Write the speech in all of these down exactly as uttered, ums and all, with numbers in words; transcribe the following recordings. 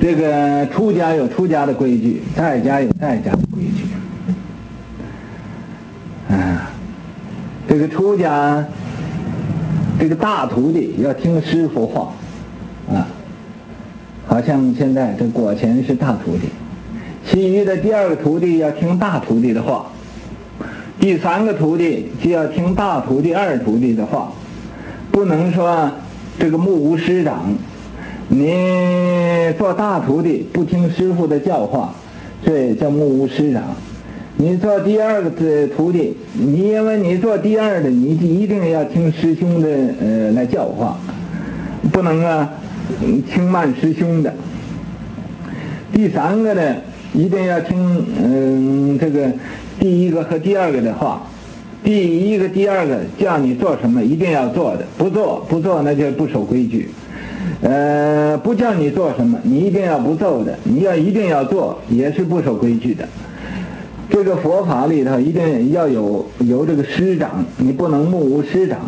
这个出家有出家的规矩，在家有在家的规矩。啊，这个出家，这个大徒弟要听师傅话，啊，好像现在这果前是大徒弟，其余的第二个徒弟要听大徒弟的话，第三个徒弟就要听大徒弟二徒弟的话，不能说这个目无师长。你做大徒弟不听师傅的教化，这也叫目无师长。你做第二个徒弟，你因为你做第二的，你一定要听师兄的呃来教化，不能啊轻慢师兄的。第三个呢，一定要听嗯这个第一个和第二个的话。第一个、第二个叫你做什么，一定要做的，不做不做那就不守规矩。呃，不叫你做什么，你一定要不做的，你要一定要做，也是不守规矩的。这个佛法里头一定要有有这个师长，你不能目无师长。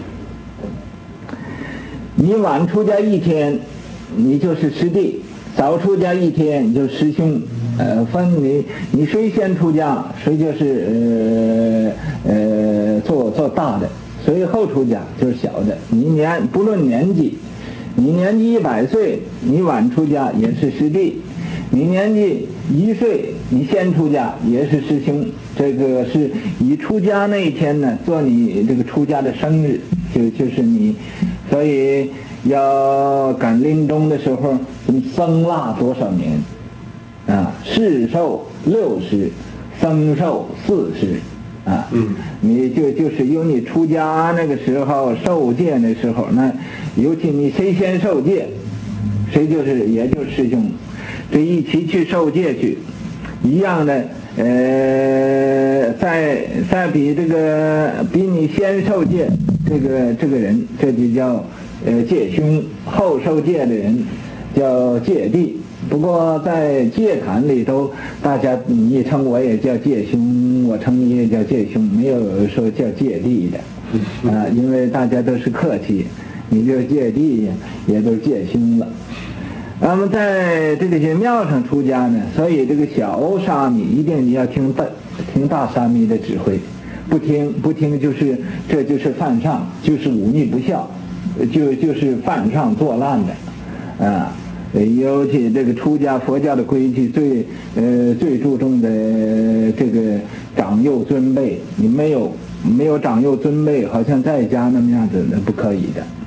你晚出家一天，你就是师弟；早出家一天，你就师兄。呃，分你你谁先出家，谁就是呃呃做做大的，谁后出家就是小的。你年不论年纪。你年纪一百岁，你晚出家也是师弟；你年纪一岁，你先出家也是师兄。这个是以出家那一天呢，做你这个出家的生日，就就是你，所以要赶临终的时候，僧腊多少年啊？世寿六十，僧寿四十。啊，嗯，你就就是有你出家那个时候受戒那时候，那尤其你谁先受戒，谁就是也就是师兄，这一起去受戒去，一样的，呃，在在比这个比你先受戒这个这个人，这就叫呃戒兄，后受戒的人叫戒弟。不过在戒坛里头，大家你称我也叫戒兄，我称你也叫戒兄，没有说叫戒弟的，啊，因为大家都是客气，你就戒弟也都戒兄了。那么在这个些庙上出家呢，所以这个小沙弥一定你要听大听大沙弥的指挥，不听不听就是这就是犯上，就是忤逆不孝，就就是犯上作烂的，啊。尤其这个出家佛教的规矩最呃最注重的这个长幼尊卑，你没有没有长幼尊卑，好像在家那么样子那不可以的。